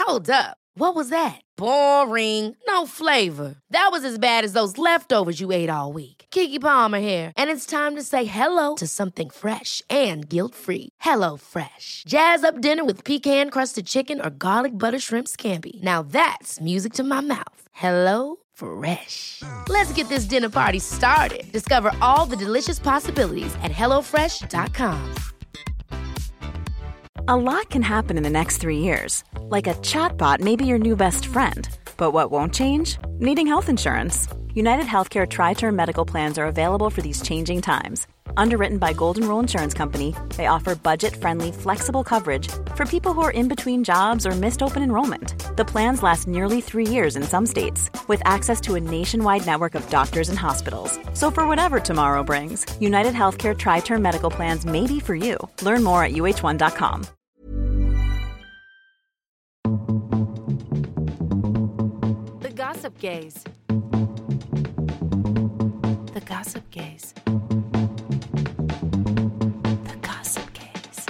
Hold up. What was that? Boring. No flavor. That was as bad as those leftovers you ate all week. Keke Palmer here, and it's time to say hello to something fresh and guilt-free. Hello Fresh. Jazz up dinner with pecan-crusted chicken or garlic butter shrimp scampi. Now that's music to my mouth. Hello Fresh. Let's get this dinner party started. Discover all the delicious possibilities at hellofresh.com. A lot can happen in the next 3 years. Like a chatbot may be your new best friend. But what won't change? Needing health insurance. United Healthcare Tri-Term Medical Plans are available for these changing times. Underwritten by Golden Rule Insurance Company, they offer budget-friendly, flexible coverage for people who are in between jobs or missed open enrollment. The plans last nearly 3 years in some states, with access to a nationwide network of doctors and hospitals. So for whatever tomorrow brings, United Healthcare Tri-Term Medical Plans may be for you. Learn more at uh1.com. The Gossip Gaze. The Gossip Gaze. The Gossip Gaze.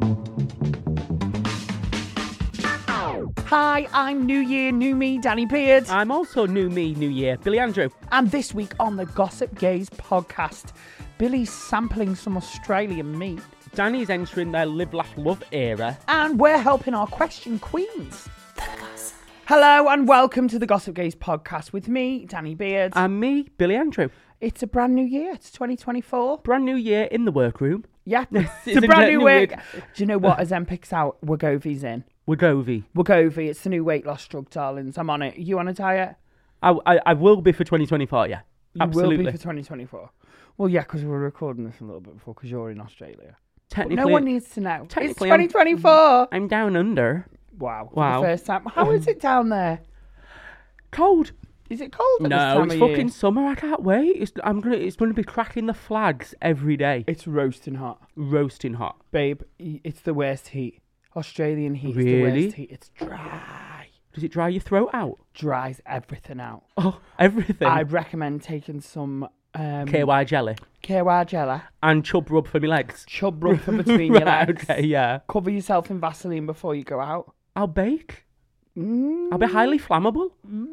Hi, I'm New Year, New Me, Danny Beard. I'm also New Me, New Year, Billy Andrew. And this week on the Gossip Gaze podcast, Billy's sampling some Australian meat. Danny's entering their Live, Laugh, Love era. And we're helping our question queens. Hello and welcome to the Gossip Gaze podcast with me, Danny Beard. And me, Billy Andrew. It's a brand new year. It's 2024. Brand new year in the workroom. Yeah, it's a brand new week. Do you know what? As Em picks out, Wegovy's in. Wegovy. Wegovy, it's the new weight loss drug, darlings. I'm on it. You on a diet? I will be for 2024, yeah. Absolutely. You will be for 2024. Well, yeah, because we're recording this a little bit before because you're in Australia. Technically, but no one needs to know. It's technically, 2024. I'm down under. Wow. For the first time. How is it down there? Cold. Is it cold at this No, time it's of fucking year? summer. I can't wait. It's going to be cracking the flags every day. It's roasting hot. Roasting hot. Babe, it's the worst heat. Australian heat is Really? the worst heat. It's dry. Does it dry your throat out? Dries everything out. Oh, everything. I'd recommend taking some KY jelly. KY jelly. And chub rub for my legs. Chub rub for between your Right, legs. okay, yeah. Cover yourself in Vaseline before you go out. I'll bake. I'll be highly flammable.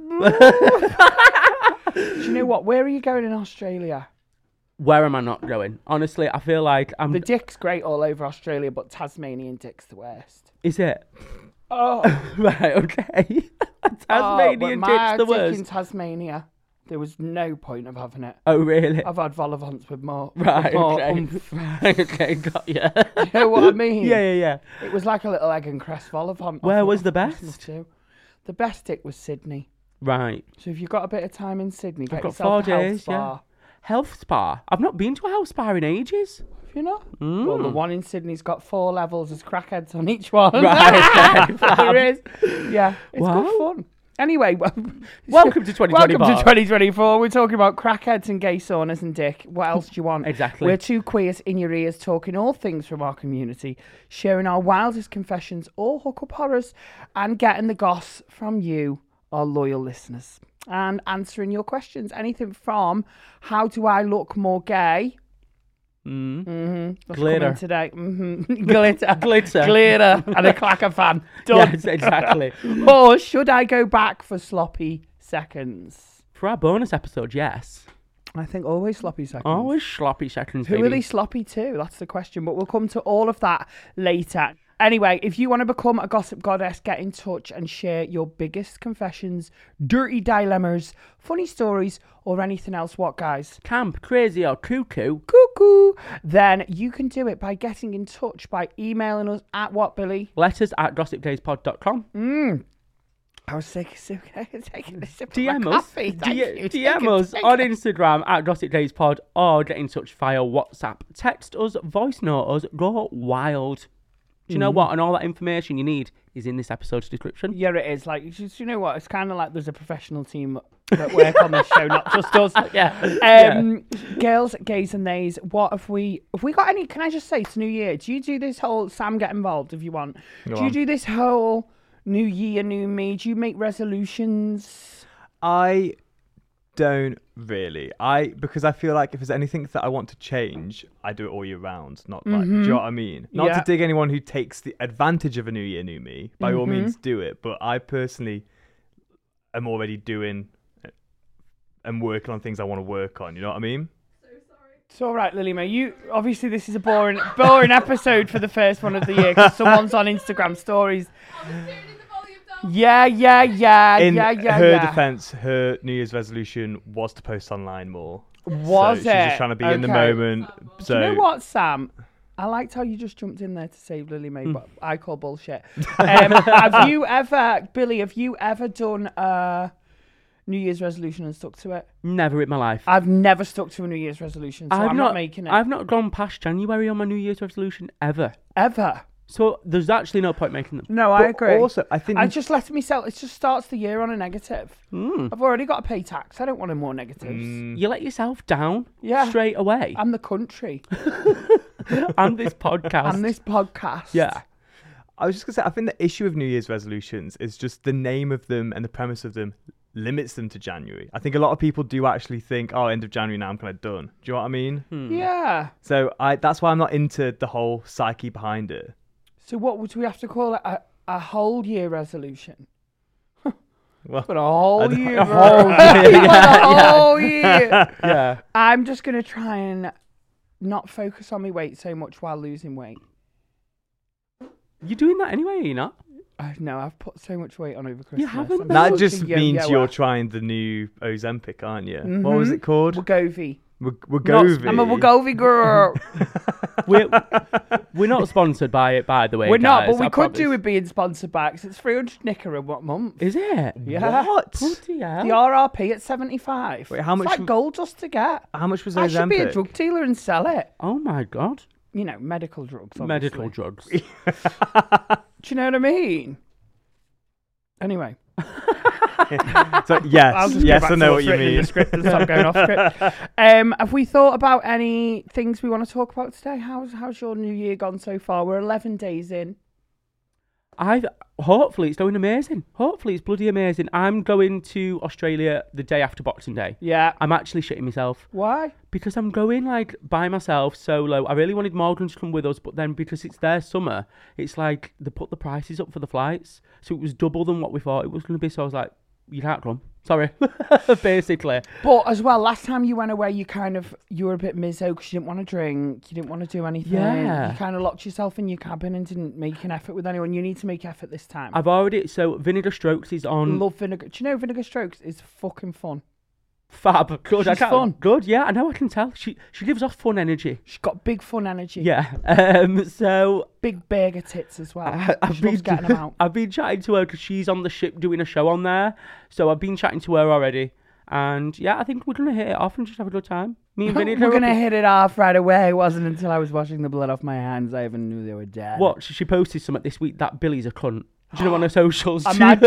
Do you know what? Where are you going in Australia? Where am I not going? Honestly, I feel like I'm... The dick's great all over Australia, but Tasmanian dick's the worst. Is it? Oh. Right, okay. Tasmanian dick's the dick worst. in Tasmania, there was no point of having it. Oh, really? I've had vol-au-vents with more. Right, more okay. oomph. Right, okay, got you. You know what I mean? Yeah. It was like a little egg and cress vol-au-vent. Where off- was off the Christmas best? too. The best dick was Sydney. Right. So if you've got a bit of time in Sydney, get I've got yourself 4 a health days, spa. yeah. Health spa? I've not been to a health spa in ages. Have you not? Well, the one in Sydney's got 4 levels. There's crackheads on each one. Right, okay, There is. Yeah, it's Wow. good fun. Anyway, Welcome to 2024. Welcome to 2024. We're talking about crackheads and gay saunas and dick. What else do you want? Exactly. We're two queers in your ears talking all things from our community, sharing our wildest confessions or hookup horrors, and getting the goss from you, our loyal listeners, and answering your questions. Anything from how do I look more gay? That's Glitter. coming today. Glitter. Glitter. Glitter. And a clacker fan. Done. Yes, exactly. Or should I go back for sloppy seconds? For our bonus episode, yes. I think always sloppy seconds. Always sloppy seconds, Who baby. are they sloppy to? That's the question. But we'll come to all of that later. Anyway, if you want to become a gossip goddess, get in touch and share your biggest confessions, dirty dilemmas, funny stories, or anything else. What, guys? Camp, crazy, or cuckoo. Cuckoo. Then you can do it by getting in touch by emailing us at what, Billy? Letters at gossipgazepod.com. I was taking a sip of DM my us, coffee. Thank you. DM us on Instagram at gossipgazepod or get in touch via WhatsApp. Text us, voice note us, go wild. Do you know what? And all that information you need is in this episode's description. Yeah, it is. Like, you know what? It's kind of like there's a professional team that work on this show, not just us. Yeah. Girls, gays, and theys. What have we got any? Can I just say, it's New Year. Do you do this whole Sam get involved if you want? Do you do this whole New Year, New Me? Do you make resolutions? I don't really. Because I feel like if there's anything that I want to change, I do it all year round. Not like, do you know what I mean? Not to dig anyone who takes the advantage of a new year, new me. By all means, do it. But I personally am already doing and working on things I want to work on. You know what I mean? It's all right, Lily Mae. You obviously this is a boring episode for the first one of the year because someone's on Instagram stories. Yeah. In her defense, her New Year's resolution was to post online more. Was She's just trying to be in the moment. So do you know what, Sam? I liked how you just jumped in there to save Lily Mae, but I call bullshit. Have you ever done a New Year's resolution and stuck to it? Never in my life. I've never stuck to a New Year's resolution, so I'm not making it. I've not gone past January on my New Year's resolution ever. Ever? So there's actually no point making them. No, I agree. Also, I think I just let myself. It just starts the year on a negative. I've already got to pay tax. I don't want any more negatives. You let yourself down Yeah. straight away. I'm the country. And this podcast. And this podcast. Yeah. I was just gonna say, I think the issue of New Year's resolutions is just the name of them and the premise of them limits them to January. I think a lot of people do actually think, oh, end of January now, I'm kind of done. Do you know what I mean? Yeah. So that's why I'm not into the whole psyche behind it. So what would we have to call it? A whole year resolution? Well, But a whole year. a whole year. A whole year. Yeah. I'm just going to try and not focus on my weight so much while losing weight. You're doing that anyway, are you not? No, I've put so much weight on over Christmas. haven't, I'm though. that such just a means yo-yoer. you're trying the new Ozempic, aren't you? What was it called? Wegovy. Wegovy. I'm a Wegovy girl. We're not sponsored by it, by the way. We're not, guys, but we I could promise. do with being sponsored by because it's 300 knicker in what month? Is it? Yeah. What? Bloody hell. The RRP at 75. Wait, how much It's like gold dust to get. How much was I should be a Ozempic? drug dealer and sell it. Oh my God. You know, medical drugs. Obviously. Medical drugs. Do you know what I mean? Anyway. So, I'll yes, just go yes, back I to know what's what you written in mean. the script and stop going off script. Have we thought about any things we want to talk about today? How's your new year gone so far? We're 11 days in. Hopefully it's going amazing. Hopefully it's bloody amazing. I'm going to Australia the day after Boxing Day. Yeah. I'm actually shitting myself. Why? Because I'm going like by myself, solo. I really wanted Morgan to come with us, but then because it's their summer, it's like they put the prices up for the flights. So it was double than what we thought it was going to be. So I was like, you can't come. Sorry, basically. But as well, last time you went away, you were a bit mizzo because you didn't want to drink, you didn't want to do anything. Yeah. You kind of locked yourself in your cabin and didn't make an effort with anyone. You need to make effort this time. So Vinegar Strokes is on. Love Vinegar. Do you know Vinegar Strokes is fucking fun? Fab. Good. She's fun. Good, yeah, I know, I can tell. She gives off fun energy. She's got big fun energy. Yeah. So Big burger tits as well. I've She loves getting them out. I've been chatting to her because she's on the ship doing a show on there. So I've been chatting to her already. And yeah, I think we're going to hit it off and just have a good time. Me and Vinny. We're going to hit it off right away. It wasn't until I was washing the blood off my hands I even knew they were dead. What? She posted something this week that Billy's a cunt. Do you know on her socials? Imagine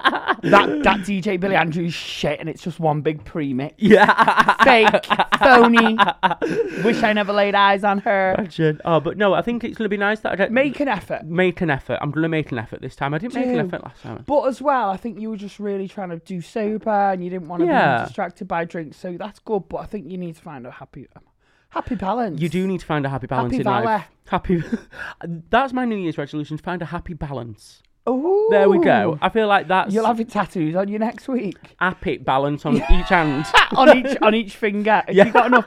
that DJ Billy Andrews shit and it's just one big premix. Yeah. Fake, phony. Wish I never laid eyes on her. Imagine. Oh, but no, I think it's going to be nice that I don't Make an effort. make an effort. I'm going to make an effort this time. I didn't make an effort last time. But as well, I think you were just really trying to do sober and you didn't want to Yeah. be distracted by drinks. So that's good. But I think you need to find a happy balance. You do need to find a happy balance Happy in Valor. life. Happy. That's my New Year's resolution: to find a happy balance. Ooh. There we go. I feel like that's You'll have it tattoos on you next week. happy balance on each hand. on each finger. If Yeah. you got enough.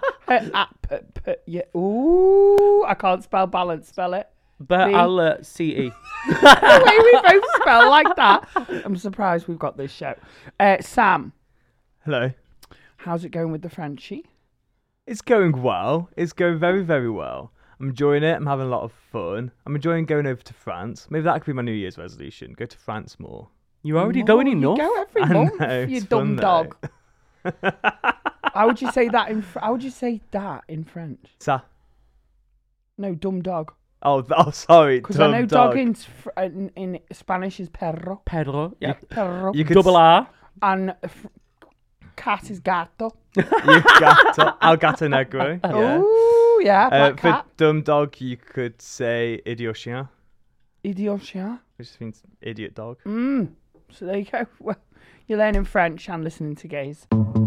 Yeah. Ooh, I can't spell balance. Spell it. But See? I'll CE. The way we both spell like that. I'm surprised we've got this show. Sam, Hello. how's it going with the Frenchie? It's going well. It's going very, very well. I'm enjoying it. I'm having a lot of fun. I'm enjoying going over to France. Maybe that could be my New Year's resolution. Go to France more. You're already going You enough. go every I month, know, you it's dumb fun, dog. though. How would you say that in? How would you say that in French? Ça. No, dumb dog. Oh, sorry. Because I dumb know dog. dog in Spanish is perro. Pedro. Yeah. Perro. You could Double R. And cat is gato. You gato. Al gato negro. Yeah. Ooh, yeah, black For cat. dumb dog, you could say idiot chien, Idiot chien. which just means idiot dog. So there you go. Well, you're learning French and listening to gays.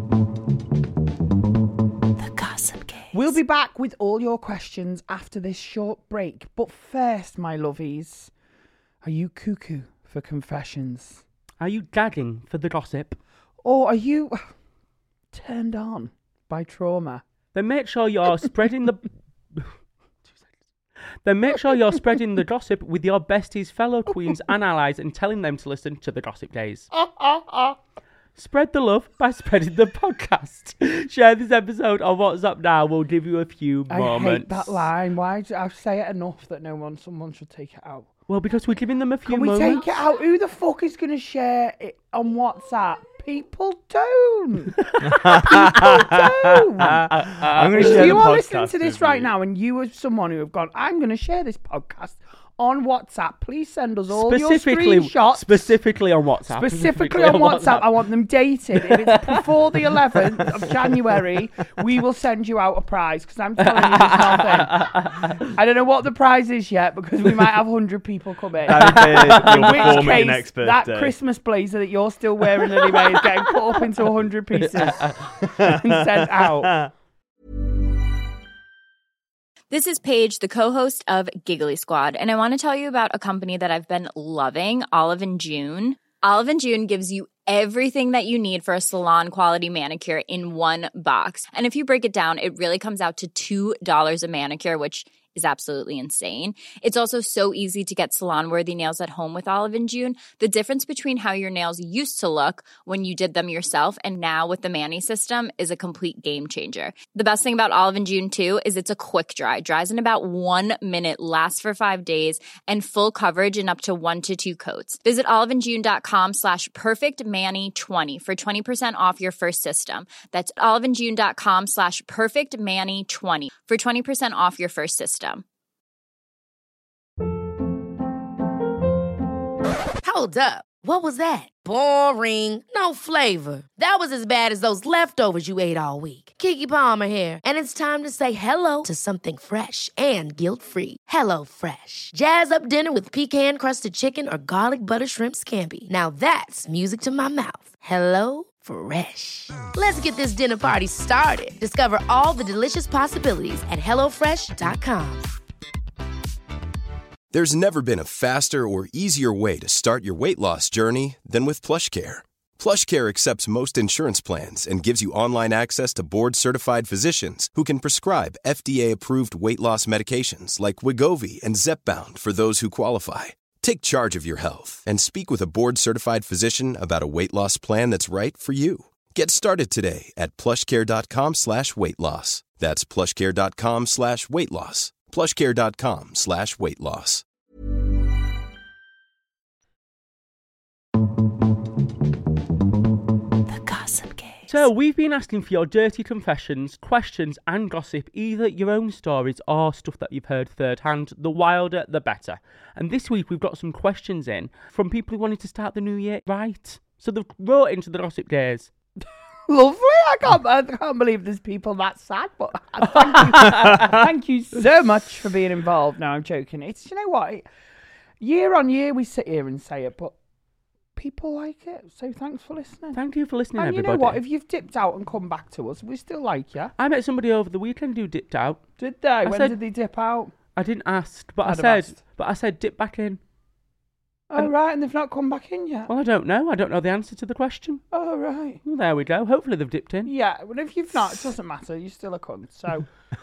The Gossip Gaze. We'll be back with all your questions after this short break. But first, my lovies, are you cuckoo for confessions? Are you gagging for the gossip? Or are you turned on by trauma? Then make sure you're spreading the... Then make sure you're spreading the gossip with your besties, fellow queens and allies and telling them to listen to the Gossip Gaze. Spread the love by spreading the podcast. Share this episode on WhatsApp now. We'll give you a few moments. I hate that line. Why do I say it enough that someone should take it out? Well, because we're giving them a few Can we moments. take it out? Who the fuck is going to share it on WhatsApp? People don't. People don't. I'm going to If share the you are podcast listening to this with right you. now and you are someone who have gone, I'm going to share this podcast on WhatsApp, please send us all your screenshots. Specifically on WhatsApp. Specifically on WhatsApp. I want them dated. If it's before the 11th of January, we will send you out a prize, because I'm telling you there's nothing. I don't know what the prize is yet, because we might have 100 people come in. In which case, that Christmas blazer that you're still wearing, anyway, is getting cut up into 100 pieces and sent out. This is Paige, the co-host of Giggly Squad, and I want to tell you about a company that I've been loving, Olive & June. Olive & June gives you everything that you need for a salon-quality manicure in one box. And if you break it down, it really comes out to $2 a manicure, which is absolutely insane. It's also so easy to get salon-worthy nails at home with Olive & June. The difference between how your nails used to look when you did them yourself and now with the Mani system is a complete game changer. The best thing about Olive & June, too, is it's a quick dry. Dries in about 1 minute, lasts for 5 days, and full coverage in up to 1 to 2 coats. Visit oliveandjune.com/perfectmani20 for 20% off your first system. That's oliveandjune.com/perfectmani20 for 20% off your first system. Hold up. What was that? Boring. No flavor. That was as bad as those leftovers you ate all week. Keke Palmer here, and it's time to say hello to something fresh and guilt-free. Hello Fresh. Jazz up dinner with pecan-crusted chicken or garlic butter shrimp scampi. Now that's music to my mouth. Hello Fresh. Let's get this dinner party started. Discover all the delicious possibilities at hellofresh.com. There's never been a faster or easier way to start your weight loss journey than with PlushCare. PlushCare accepts most insurance plans and gives you online access to board-certified physicians who can prescribe FDA-approved weight loss medications like Wegovy and Zepbound for those who qualify. Take charge of your health and speak with a board-certified physician about a weight loss plan that's right for you. Get started today at plushcare.com/weight-loss. That's plushcare.com/weight-loss. plushcare.com/weight-loss. The Gossip Gaze. So we've been asking for your dirty confessions, questions and gossip, either your own stories or stuff that you've heard third hand. The wilder, the better. And this week we've got some questions in from people who wanted to start the new year right. So they've wrote into the Gossip Gaze. Lovely. I can't believe there's people that sad, but thank you so much for being involved. No, I'm joking. It's, you know what, year on year we sit here and say it, but people like it, so thanks for listening. Thank you for listening, and everybody. You know what, if you've dipped out and come back to us, we still like you. I met somebody over the weekend who dipped out. Did they? When did they dip out? I didn't ask, but I'd I said dip back in. Oh, right, and they've not come back in yet? Well, I don't know. I don't know the answer to the question. Oh, right. Well, there we go. Hopefully they've dipped in. Yeah, well, if you've not, it doesn't matter. You're still a cunt. So,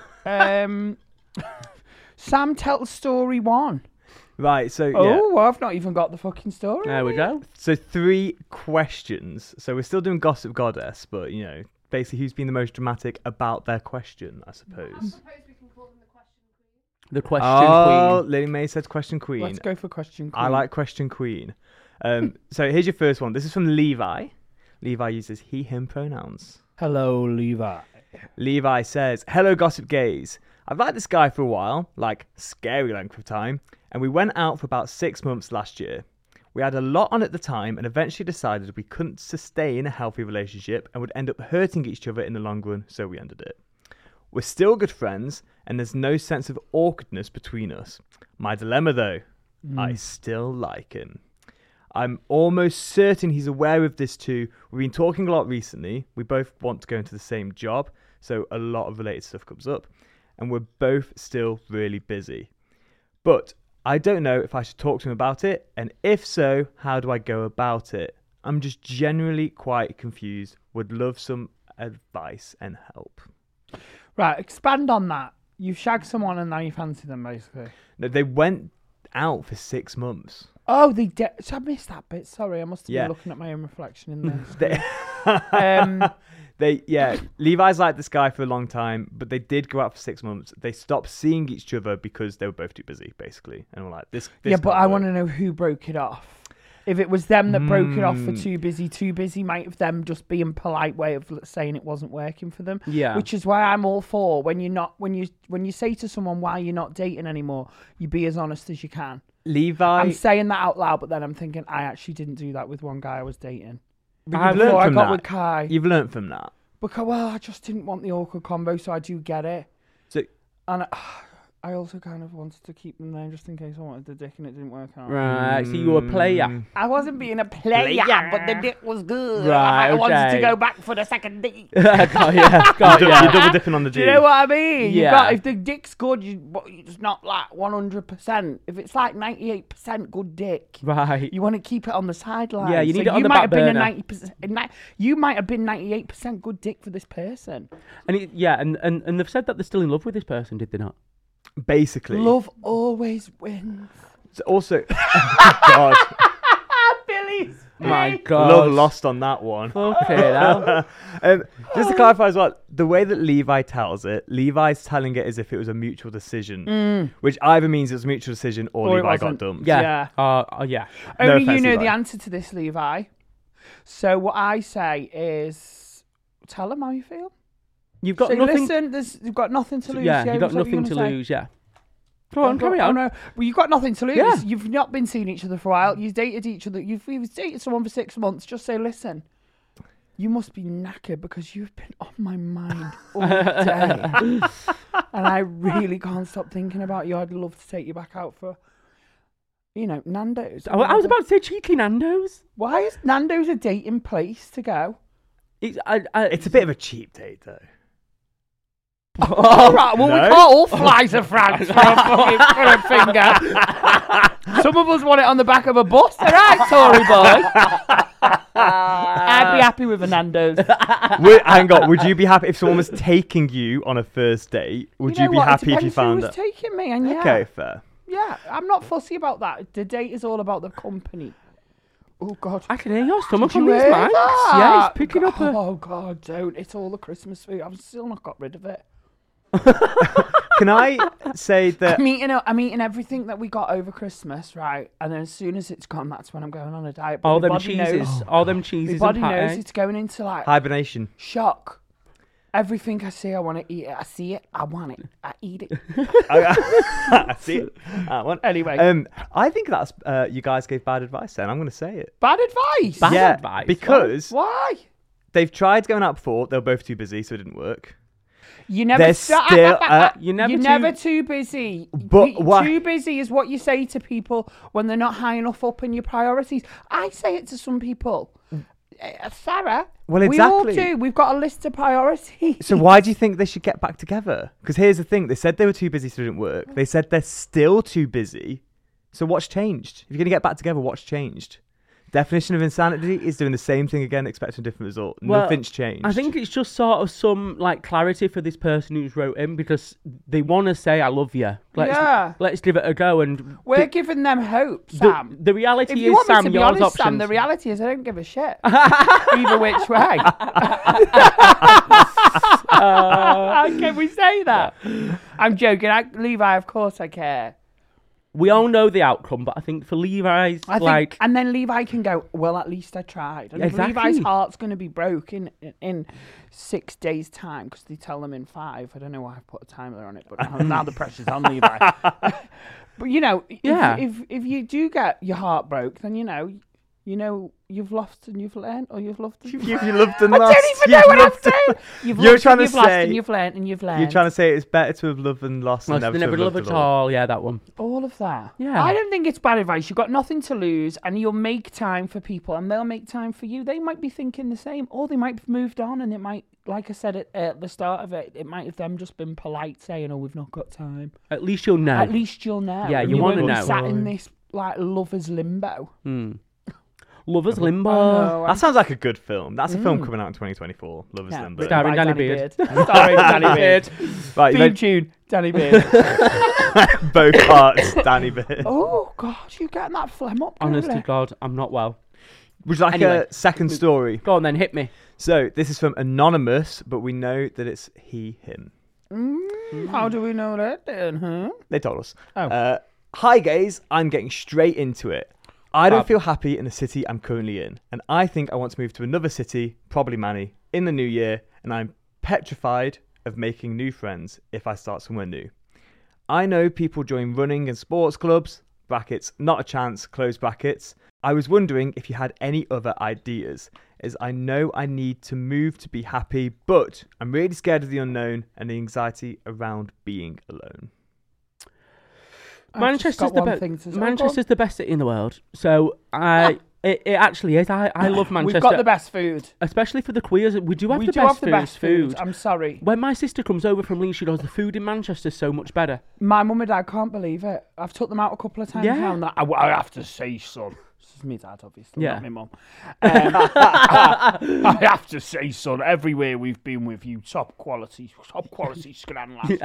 Sam, tell story 1. Right, so yeah. Oh, well, I've not even got the fucking story. There we go. So 3 questions. So we're still doing Gossip Goddess, but, you know, basically who's been the most dramatic about their question, I suppose. The question queen. queen. Lily May says question queen. Let's go for question queen. I like question queen. So here's your first one. This is from Levi. Levi uses he, him pronouns. Hello, Levi. Levi says, hello, Gossip Gaze. I've liked this guy for a while, like scary length of time, and we went out for about 6 months last year. We had a lot on at the time and eventually decided we couldn't sustain a healthy relationship and would end up hurting each other in the long run, so we ended it. We're still good friends, and there's no sense of awkwardness between us. My dilemma, though, I still like him. I'm almost certain he's aware of this too. We've been talking a lot recently. We both want to go into the same job, so a lot of related stuff comes up. And we're both still really busy. But I don't know if I should talk to him about it, and if so, how do I go about it? I'm just generally quite confused. Would love some advice and help. Right, expand on that. You've shagged someone and now you fancy them, basically. No, they went out for 6 months. Oh, they did. So I missed that bit. Sorry, I must have been looking at my own reflection in this. Levi's liked this guy for a long time, but they did go out for 6 months. They stopped seeing each other because they were both too busy, basically. And we're like, this yeah, but I want to know who broke it off. If it was them that broke it off for too busy might have them just being polite way of saying it wasn't working for them. Yeah. Which is why I'm all for when you say to someone why you're not dating anymore, you be as honest as you can. Levi, I'm saying that out loud, but then I'm thinking I actually didn't do that with one guy I was dating. I've Before learned I from got that. with Kai. You've learned from that. Because I just didn't want the awkward combo, so I do get it. And I also kind of wanted to keep them there just in case I wanted the dick and it didn't work out. Right, so you were a player. I wasn't being a player, but the dick was good. Right, I wanted to okay. go back for the second date. Got You're ya. double dipping on the Do D. you know what I mean? Yeah. If the dick's good, it's not like 100%. If it's like 98% good dick, Right. you want to keep it on the sideline. Yeah, you need it on you the might back have been burner. a 90%. You might have been 98% good dick for this person. And they've said that they're still in love with this person, did they not? Basically. Love always wins. Also, God, Billy's. My God. love lost on that one. Okay, now. Just to clarify as well, the way that Levi tells it, Levi's telling it as if it was a mutual decision, which either means it was a mutual decision or Or it Levi got wasn't. dumped. Yeah. Yeah. Yeah. No Only you offense, know Levi. the answer to this, Levi. So what I say is, tell them how you feel. You've got Say, nothing. listen, you've got nothing to lose. Yeah, you've got is what you're nothing to gonna say? lose. Yeah. Go on, carry Oh, on. no. Well, you've got nothing to lose. Yeah. You've not been seeing each other for a while. You've dated each other. You've dated someone for 6 months. Just say, listen, you must be knackered because you've been on my mind all day. And I really can't stop thinking about you. I'd love to take you back out for, Nando's. I was about to say cheeky Nando's. Why is Nando's a dating place to go? It's It's a bit of a cheap date, though. All right, well, No? we can't all fly to France for a finger. Some of us want it on the back of a bus. All right, Tory boy. I'd be happy with a Nando's. Hang on, would you be happy if someone was taking you on a first date? Would you, know be what? It happy if you depends found who it? was taking me, and Okay, fair. yeah, I'm not fussy about that. The date is all about the company. Oh God, I can hear your stomach Did on you these hear mics. that? Yeah, it's picking up. Oh God, don't! It's all the Christmas food. I've still not got rid of it. Can I say that? I'm eating everything that we got over Christmas, right? And then as soon as it's gone, that's when I'm going on a diet. But All my them body cheeses. knows- All them My cheeses body and knows pate. it's going into like Hibernation. shock. Everything I see, I want to eat it. I see it, I want it. I eat it. I see it. Anyway. I think that's you guys gave bad advice. Then I'm going to say it. Bad advice. Bad yeah, advice? because Why? they've tried going out before. They were both too busy, so it didn't work. You never. They're still. You're never You're too... never too busy. But why- Too busy is what you say to people when they're not high enough up in your priorities. I say it to some people. Sarah, Well, we all exactly. do. We've got a list of priorities. So why do you think they should get back together? Because here's the thing: they said they were too busy, so it didn't work. They said they're still too busy. So what's changed? If you're going to get back together, what's changed? Definition of insanity is doing the same thing again, expecting a different result. Well, Nothing's changed. I think it's just sort of some clarity for this person who's wrote in because they want to say I love you. Let's give it a go. And We're giving them hope, Sam. the reality If you is, want me Sam, to be yours honest, options. Sam, the reality is I don't give a shit. Either which way. Can we say that? I'm joking. Levi, of course I care. We all know the outcome, but I think for Levi's, I think, and then Levi can go, well, at least I tried. And if Exactly. Levi's heart's going to be broken in 6 days' time, because they tell them in 5. I don't know why I've put a timer on it, but now the pressure's on Levi. But, Yeah. if you do get your heart broke, then, You know, you've lost and you've learned, or you've loved and You loved and I lost. don't even know what I'm saying. You've You're loved trying and to you've lost say- and you've learned and you've learned. You're trying to say it's better to have loved and lost than Lost never and to never have love loved at at all. all. Yeah, that one. all of that. Yeah. I don't think it's bad advice. You've got nothing to lose, and you'll make time for people, and they'll make time for you. They might be thinking the same, or they might have moved on, and it might, like I said at the start of it, it might have them just been polite, saying, "Oh, we've not got time." At least you'll know. At least you'll know. Yeah, and you wanna won't be know. Sat in this like lovers limbo. Lovers Limbo. Oh, That sounds like a good film. That's a film coming out in 2024. Lovers Limbo. Starring by Danny Beard. Starring Danny Beard. Right, Theme tune, Danny Beard. both parts, Danny Beard. Oh God, you getting that phlegm up? Honest to really? God, I'm not well. Would you like Anyway. a second story? Go on then, hit me. So this is from Anonymous, but we know that it's he, him. How do we know that then, huh? They told us. Oh. Hi guys, I'm getting straight into it. I don't Fab. feel happy in the city I'm currently in, and I think I want to move to another city, probably Manny, in the new year, and I'm petrified of making new friends if I start somewhere new. I know people join running and sports clubs, brackets, not a chance, close brackets. I was wondering if you had any other ideas, as I know I need to move to be happy, but I'm really scared of the unknown and the anxiety around being alone. Manchester's the best city in the world. So it actually is. I love Manchester. We've got the best food. Especially for the queers. We do have We the do best have the best food. I'm sorry. When my sister comes over from Leeds, she goes, the food in Manchester's so much better. My mum and dad can't believe it. I've took them out a couple of times Yeah. now. And I have to say, son. This is me dad, obviously, Yeah. not my mum. I have to say, son, everywhere we've been with you, top quality scran lads.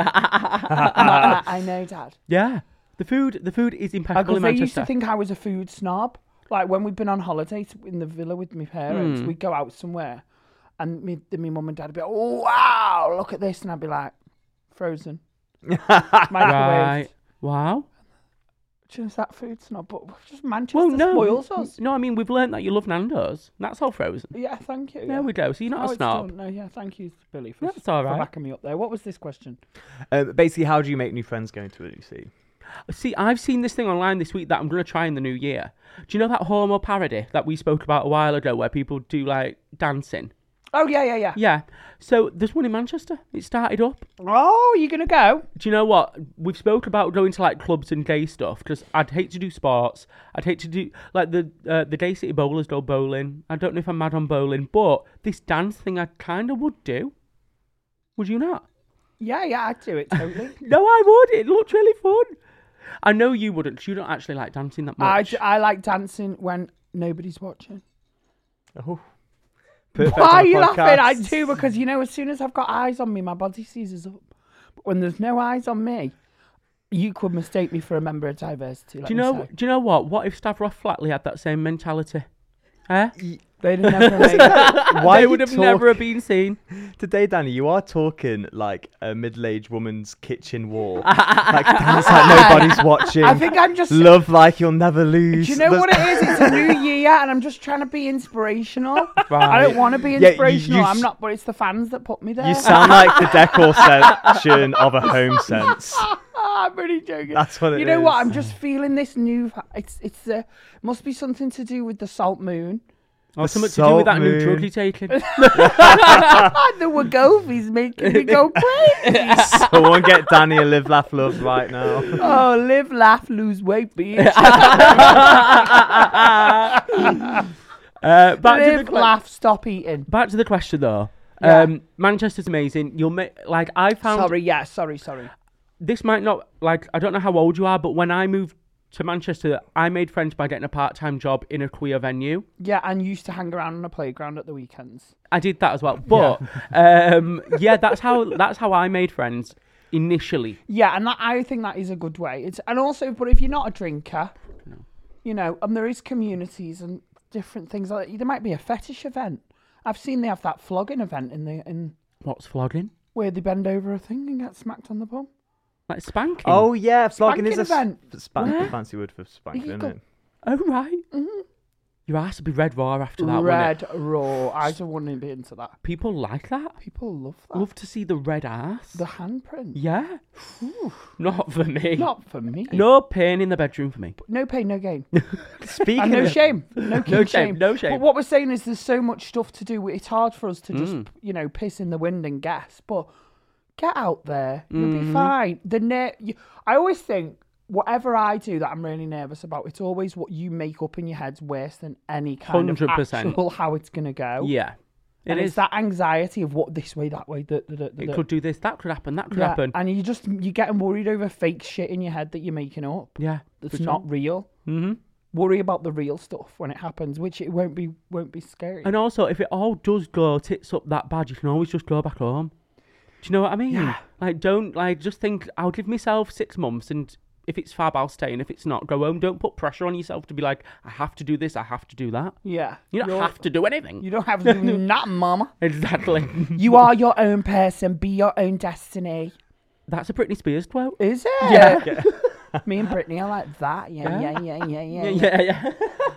I know, Dad. Yeah. The food is impeccable Because in they Manchester. used to think I was a food snob. Like when we'd been on holiday in the villa with my parents, we'd go out somewhere, and me mum and dad would be like, "Oh wow, look at this," and I'd be like, "Frozen, microwave." Right. Wow. Just that food snob, but just Manchester Well, no. spoils us. No, I mean, we've learnt that you love Nando's. That's all frozen. Yeah, thank you. There we go. So you're not a it's snob. done. No, yeah, thank you, Billy, for, That's all for right. backing me up there. What was this question? Basically, how do you make new friends going to a new city? See, I've seen this thing online this week that I'm going to try in the new year. Do you know that homo parody that we spoke about a while ago where people do, like, dancing? Oh, yeah. Yeah. So there's one in Manchester. It started up. Oh, you're going to go? Do you know what? We've spoke about going to, like, clubs and gay stuff because I'd hate to do sports. I'd hate to do, like, the Gay City Bowlers go bowling. I don't know if I'm mad on bowling, but this dance thing I kind of would do. Would you not? Yeah, I'd do it, totally. No, I would. It looked really fun. I know you wouldn't, 'cause you don't actually like dancing that much. I like dancing when nobody's watching. Oh, perfect. Why on are a you laughing? podcast. I do, because, you know, as soon as I've got eyes on me, my body seizes up. But when there's no eyes on me, you could mistake me for a member of diversity. Do you know what? What if Stavros Flatley had that same mentality? Eh? They'd have never made it. Why They you would have talk- never been seen. Today, Danny, you are talking like a middle-aged woman's kitchen wall. Like dance like nobody's watching. I think I'm just... Love like you'll never lose. Do you know what it is? It's a new year, and I'm just trying to be inspirational. I Right. don't want to be Yeah, you- inspirational. you I'm s- not, but it's the fans that put me there. You sound like the decor section of a Home Sense. I'm really joking. That's what it You know what? is. I'm just feeling this new... It's must be something to do with the salt moon. Or something to do with that new Salt drug moon. you're taking. The Wegovy's making me go crazy. Someone get Danny a live, laugh, love right now. Oh, live, laugh, lose weight, bitch. Back to Live, the laugh, stop eating. Back to the question though. Yeah. Manchester's amazing. You'll make like I found. Sorry. This might not like I don't know how old you are, but when I moved to Manchester, I made friends by getting a part-time job in a queer venue. Yeah, and used to hang around on a playground at the weekends. I did that as well, but yeah, that's how I made friends initially. Yeah, and I think that is a good way. And also, but if you're not a drinker, you know, and there is communities and different things like that. There might be a fetish event. I've seen they have that flogging event in What's flogging? where they bend over a thing and get smacked on the bum. Like spanking? Oh yeah, flogging is Spanking event. a fancy word for spanking, There you isn't go. it? Oh right. Your ass would be red raw after that, Red wouldn't it? raw. I don't want to be into that. People like that. People love that. Love to see the red ass. The handprint. Yeah. Not for me. Not for me. No pain in the bedroom for me. No pain, no gain. Speaking And no of shame. No shame. No shame. But what we're saying is there's so much stuff to do. It's hard for us to just, piss in the wind and guess. But get out there. You'll be fine. I always think whatever I do that I'm really nervous about, it's always what you make up in your head's worse than any kind 100%. of actual how it's going to go. Yeah. And it's that anxiety of what this way, that way. It could do this, that could happen, that could happen. And you're getting worried over fake shit in your head that you're making up. Yeah. That's not real. Mm-hmm. Worry about the real stuff when it happens, which it won't be scary. And also, if it all does go tits up that bad, you can always just go back home. Do you know what I mean? Yeah. Just think, I'll give myself 6 months, and if it's fab, I'll stay, and if it's not, go home. Don't put pressure on yourself to be like, I have to do this, I have to do that. Yeah. You don't have to do anything. You don't have to do nothing, mama. Exactly. You are your own person. Be your own destiny. That's a Britney Spears quote. Is it? Yeah. Me and Britney are like that. Yeah. Yeah.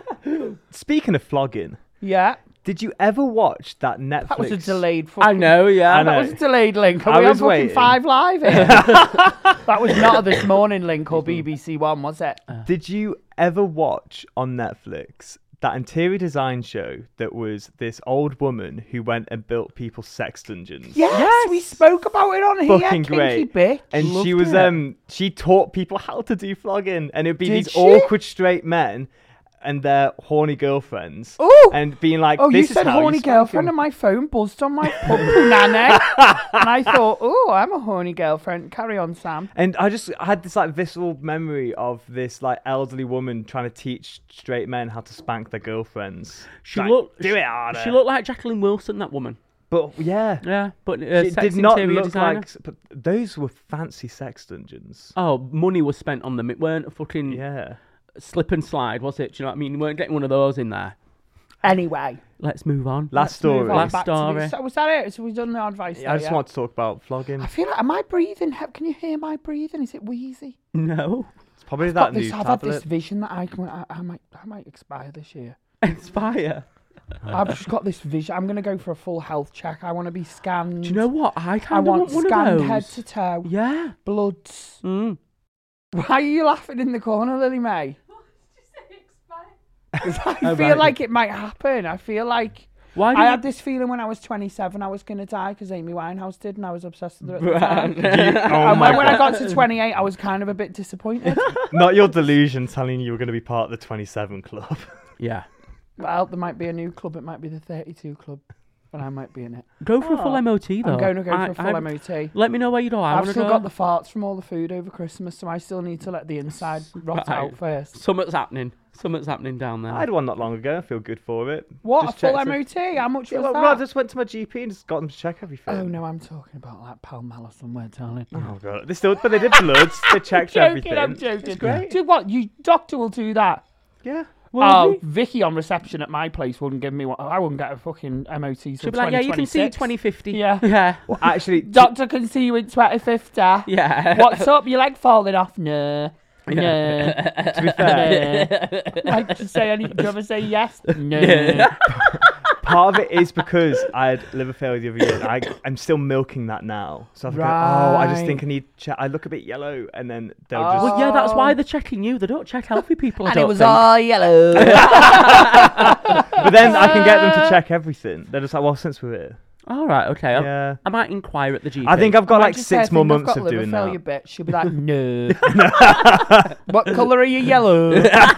Speaking of flogging, Yeah. did you ever watch that Netflix? That was a delayed fucking... I know, yeah. I know. That was a delayed link. I We was have fucking waiting. 5 Live here. That was not a This Morning link or BBC One, was it? Did you ever watch on Netflix that interior design show that was this old woman who went and built people's sex dungeons? Yes, we spoke about it on here. Fucking Kinky great. bitch. And she was she taught people how to do flogging, and it'd be Did these she? awkward straight men and their horny girlfriends. Ooh. And being like, Oh, you this is said how horny spank 'em. girlfriend and my phone buzzed on my nanny. And I thought, oh, I'm a horny girlfriend. Carry on, Sam. And I had this like visceral memory of this like elderly woman trying to teach straight men how to spank their girlfriends. She Like, looked. do it harder. She looked like Jacqueline Wilson, that woman. But yeah, Yeah, but it sex did not interior look designer. like. But those were fancy sex dungeons. Oh, money was spent on them. It weren't a fucking Yeah. slip and slide, was it? Do you know what I mean? You weren't getting one of those in there. Anyway. Let's move on. Last Move story. on Last back to story. So was that it? So we've done the advice I there, just yeah? want to talk about flogging. I feel like, am I breathing? Can you hear my breathing? Is it wheezy? No. It's probably I've that new I've had this tablet. vision that I might expire this year. Inspire. I've just got this vision. I'm going to go for a full health check. I want to be scanned. Do you know what? I I kind of want want one scanned of those. head to toe. Yeah. Bloods. Mm. Why are you laughing in the corner, Lily May? Because I Oh, feel right. like it might happen. I feel like Why do I you... had this feeling when I was 27 I was going to die because Amy Winehouse did, and I was obsessed with her at the time. Oh And my when I God. got to 28, I was kind of a bit disappointed. Not your delusion telling you were going to be part of the 27 club. Yeah. Well, there might be a new club. It might be the 32 club, and I might be in it. Go for a full MOT, though. I'm going to go for a full MOT. Let me know where you go. I I've want to still go. got the farts from all the food over Christmas, so I still need to let the inside rot Right. out first. Something's happening. Something's happening down there. I had one not long ago. I feel good for it. What, Just a full checked MOT? How much Yeah, was well, that? I just went to my GP and just got them to check everything. Oh, no, I'm talking about like Palmella somewhere, darling. Oh god, but they did bloods. They checked everything. I'm joking. It's great. Do what? You doctor will do that. Yeah. Oh, Vicky on reception at my place wouldn't give me one. I wouldn't get a fucking MOT till She'll be like, yeah, you can see 2026. 2050. Yeah. Yeah. Well, actually, Doctor can see you in 2050. Yeah. What's up? You like falling off? No. No. to be fair, No. Like to say anything? Do you ever say yes? No. part of it is because I had liver failure the other year. And I'm still milking that now. So I'm going, oh, I just think I need. I look a bit yellow, and then they'll just. Well, yeah, that's why they're checking you. They don't check healthy people. I And it don't was think. all yellow. But then I can get them to check everything. They're just like, well, since we're here. All right, okay. Yeah. I might inquire at the GP. I think I've got I like just say, I 6 more think I've months got of liver doing failure, that. bitch. She'll be like, no. What colour are you? Yellow.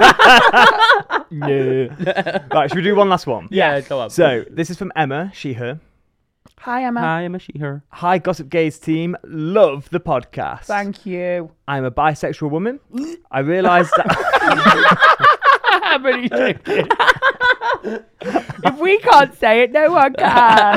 No. Right, should we do one last one? Yeah, go on. So this is from Emma, she, her. Hi, Emma. Hi, Emma, she, her. Hi, Gossip Gaze team. Love the podcast. Thank you. I'm a bisexual woman. I realised that. I'm only joking. If we can't say it, no one can.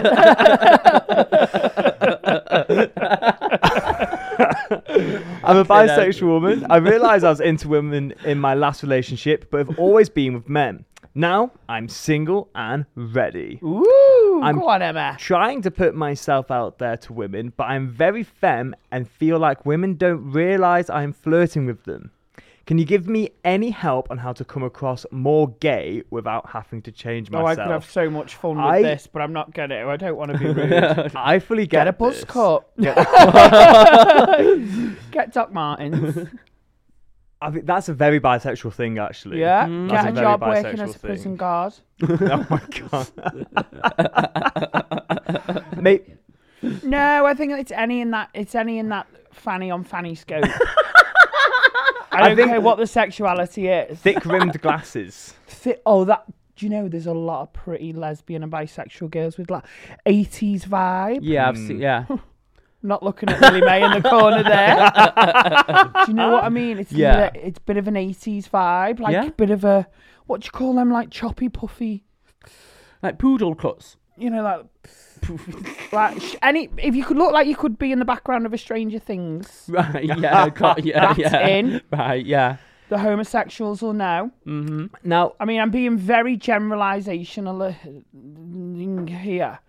I'm a bisexual woman. I realised I was into women in my last relationship, but have always been with men. Now I'm single and ready. Ooh, I'm- go on, Emma. Trying to put myself out there to women, but I'm very femme and feel like women don't realise I'm flirting with them. Can you give me any help on how to come across more gay without having to change myself? I could have so much fun with this, but I'm not getting it. I don't want to be rude. I fully get a buzz this. cut. Get Doc Martens. I think that's a very bisexual thing, actually. Yeah, That's get a very job working bisexual as a thing. prison guard. Oh my god. Mate, No, I think it's any in that fanny on fanny scope. I don't think care what the sexuality is. thick rimmed glasses. Do you know there's a lot of pretty lesbian and bisexual girls with like 80s vibe? Yeah, I've seen. Yeah. Not looking at Lily May in the corner there. Do you know what I mean? It's it's a bit of an 80s vibe, like a bit of a, what do you call them, like choppy puffy, Like poodle cuts. you know, like if you could look like you could be in the background of a Stranger Things, Right, yeah, That's in. Right, yeah. the homosexuals will know. Mm-hmm. Now, I mean, I'm being very generalisational here.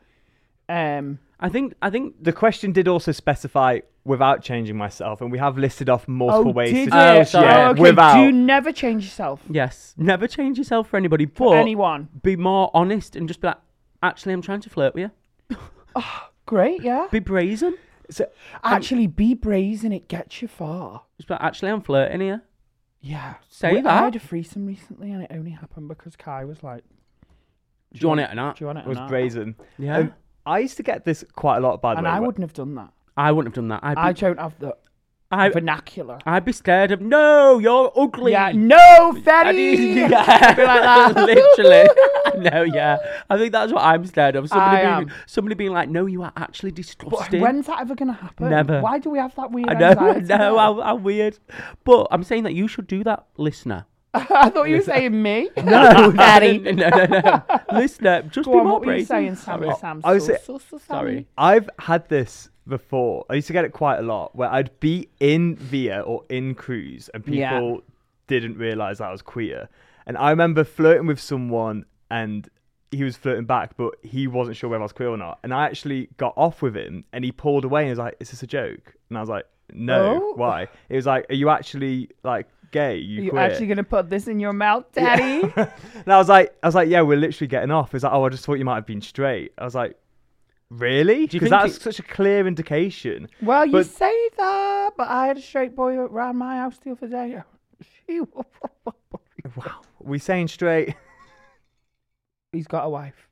I think the question did also specify without changing myself, and we have listed off multiple ways to did do it? it. sorry. Yeah, Okay, without. do you never change yourself? yes, never change yourself for anybody, For but anyone? be more honest and just be like, actually, I'm trying to flirt with you. Great, yeah. Be brazen. So, Actually, be brazen, it gets you far. Just be like, actually, I'm flirting here. Yeah. Say I that. had a threesome recently and it only happened because Kai was like, Do you want it or not? do you want it or was not? brazen. Yeah. I used to get this quite a lot, by the And way. I wouldn't have done that. I wouldn't have done that. I don't have the vernacular. I'd be scared of, no, you're ugly. Yeah, no, Fetty! Yeah. Be like that. Literally. No, yeah. I think that's what I'm scared of. I Somebody being like, no, you are actually But disgusting. when's that ever going to happen? Never. Why do we have that weird I know, anxiety? no, how weird. But I'm saying that you should do that, listener. I thought you were saying me. No, Daddy. no. Listener, just Go be on, more what were you brazen. saying, Sam? Sam? I was Sorry. I've had this before. I used to get it quite a lot, where I'd be in Via or in Cruise, and people didn't realise I was queer. And I remember flirting with someone, and he was flirting back, but he wasn't sure whether I was queer or not. And I actually got off with him, and he pulled away and was like, "Is this a joke?" And I was like, "No, Oh. why?" It was like, "Are you actually like gay? You queer?" actually going to put this in your mouth, Daddy? And I was like, "Yeah, we're literally getting off." He's like, "Oh, I just thought you might have been straight." I was like, "Really?" Do you Because think that's such a clear indication. Well, you But- say that, but I had a straight boy around my house the other day. Wow, we saying straight. He's got a wife.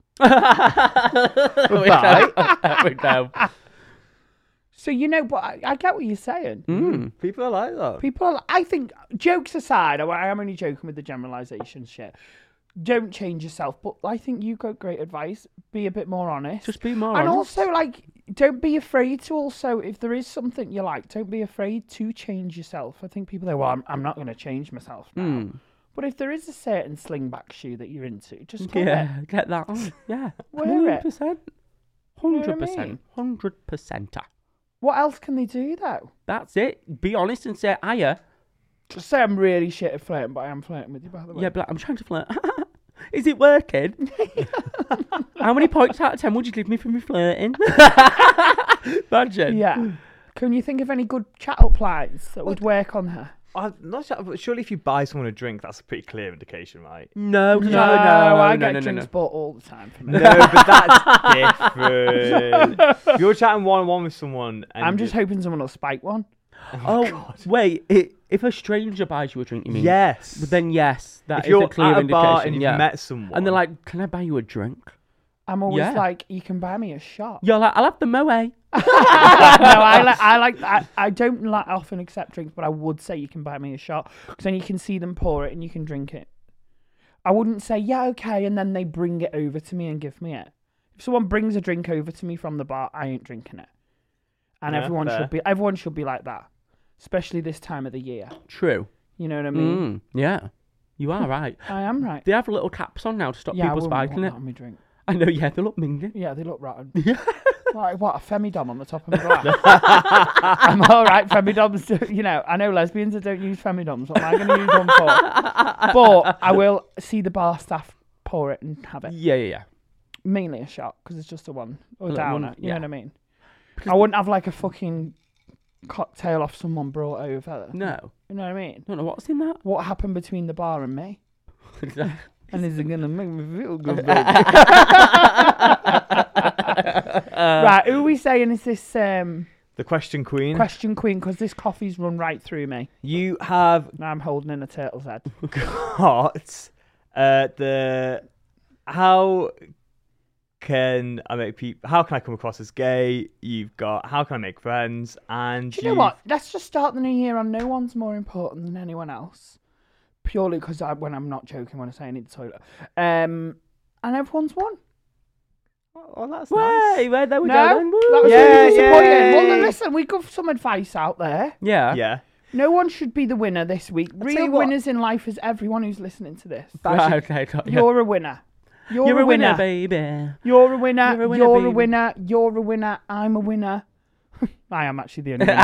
Right. We know. So, you know, but I get what you're saying. Mm. People are like that. People, I think, jokes aside, I am only joking with the generalisation shit. Don't change yourself, but I think you got great advice. Be a bit more honest. Just be more and honest. also, like, don't be afraid to also, if there is something you like, don't be afraid to change yourself. I think people say, well, I'm not going to change myself now. Mm. But if there is a certain slingback shoe that you're into, just get it. Yeah, get that on. Yeah. Wear it. 100%. You know what I 100%. mean? 100%. What else can they do, though? That's it. Be honest and say, hiya. Just say I'm really shit at flirting, but I am flirting with you, by the way. Yeah, but I'm trying to flirt. Is it working? How many points out of 10 would you give me for me flirting? Imagine. Yeah. Can you think of any good chat-up lines that would work on her? I'm not sure, but surely if you buy someone a drink, that's a pretty clear indication, right? No, I get drinks no. bought all the time for me. No, but that's different. If you're chatting one-on-one with someone, and I'm just hoping someone will spike one. Oh, wait. If a stranger buys you a drink, you mean? yes. But then, yes, that if is you're a clear at a indication. bar and you've yeah. met someone, And they're like, can I buy you a drink? I'm always Yeah. like, you can buy me a shot. You're like, I'll have the Moe. No, I don't like often accept drinks, but I would say you can buy me a shot because then you can see them pour it and you can drink it. I wouldn't say yeah, okay, and then they bring it over to me and give me it. If someone brings a drink over to me from the bar, I ain't drinking it. And Yeah, everyone fair. should be like that, especially this time of the year. True. You know what I mean? Yeah. You are right. I am right. They have little caps on now to stop Yeah, I people wouldn't want spiking that it. on my drink. I know, yeah, they look minging. Yeah, they look rotten. Like what, a femidom on the top of my glass? I'm all right, femidoms. You know, I know lesbians that don't use femidoms. What am I going to use one for? But I will see the bar staff pour it and have it. Yeah. Mainly a shot because it's just a one or A little downer. one, You yeah. know what I mean? I wouldn't have like a fucking cocktail off someone brought over. No. You know what I mean? Don't know what's in that. What happened between the bar and me? And is it going to make me feel good, baby? Right, who are we saying is this The question queen. question queen? Because this coffee's run right through me. You have Now I'm holding in a turtle's head. got how can I make people? How can I come across as gay? You've got how can I make friends? And Do you know what? Let's just start the new year on no one's more important than anyone else. Purely because when I'm not joking when I say I need the toilet. And everyone's won. Oh, that's nice. Well, there we No, go then. Woo. that was Yeah, really disappointing. yeah. Well, then listen, we got some advice out there. Yeah. Yeah. No one should be the winner this week. tell Real you what. winners in life is everyone who's listening to this. Right, okay, got you. You're a winner. You're a winner, baby. You're a winner. You're a winner, You're a baby. winner. You're a winner. I'm a winner. I am actually the only winner.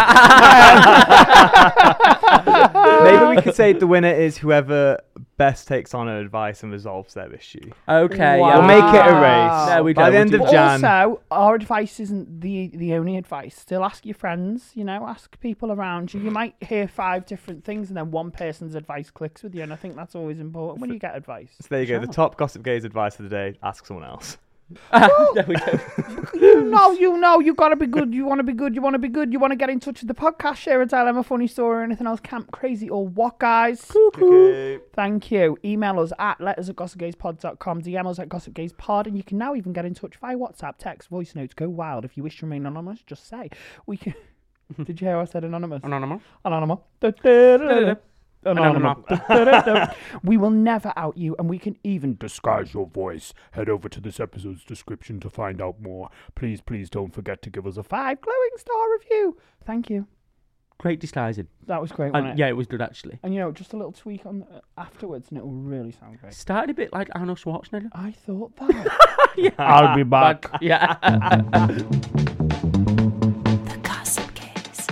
Maybe we could say the winner is whoever best takes on an advice and resolves their issue. Okay, Wow. yeah. We'll make it a race. There we By go, the we'll end do of But Jan. also, our advice isn't the only advice. Still ask your friends, ask people around you. You might hear 5 different things and then one person's advice clicks with you, and I think that's always important when you get advice. So there you go. The top Gossip Gays advice of the day: ask someone else. There we go. You gotta be good. You want to be good. You want to be good. You want to get in touch with the podcast, share a tell them a funny story or anything else, camp crazy or what, guys? Okay. Thank you. Email us at letters@gossipgayspod.com, DM us at gossipgayspod, and you can now even get in touch via WhatsApp, text, voice notes. Go wild. If you wish to remain anonymous, just say. We can. Did you hear how I said anonymous? Anonymous. Anonymous. We will never out you, and we can even disguise your voice. Head over to this episode's description to find out more. Please don't forget to give us a 5 glowing star review. Thank you. Great disguising. That was great, wasn't it? Yeah, it was good actually. And just a little tweak on afterwards, and it will really sound great. Started a bit like Arnold Schwarzenegger. I thought that. Yeah. I'll be back. Yeah. The Gossip Gays.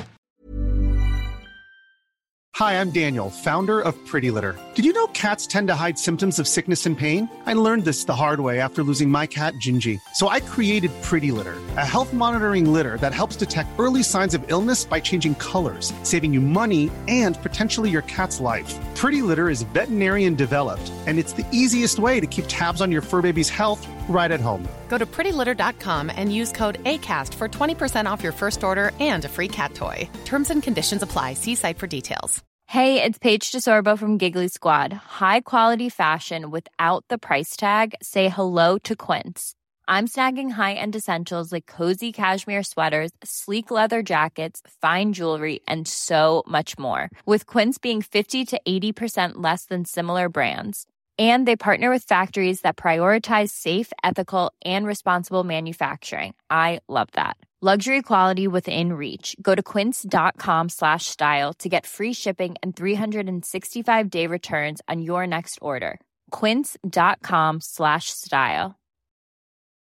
Hi, I'm Daniel, founder of Pretty Litter. Did you know cats tend to hide symptoms of sickness and pain? I learned this the hard way after losing my cat, Gingy. So I created Pretty Litter, a health monitoring litter that helps detect early signs of illness by changing colors, saving you money and potentially your cat's life. Pretty Litter is veterinarian developed, and it's the easiest way to keep tabs on your fur baby's health right at home. Go to prettylitter.com and use code ACAST for 20% off your first order and a free cat toy. Terms and conditions apply. See site for details. Hey, it's Paige DeSorbo from Giggly Squad. High quality fashion without the price tag. Say hello to Quince. I'm snagging high-end essentials like cozy cashmere sweaters, sleek leather jackets, fine jewelry, and so much more. With Quince being 50 to 80% less than similar brands. And they partner with factories that prioritize safe, ethical, and responsible manufacturing. I love that. Luxury quality within reach. Go to quince.com/style to get free shipping and 365-day returns on your next order. Quince.com/style.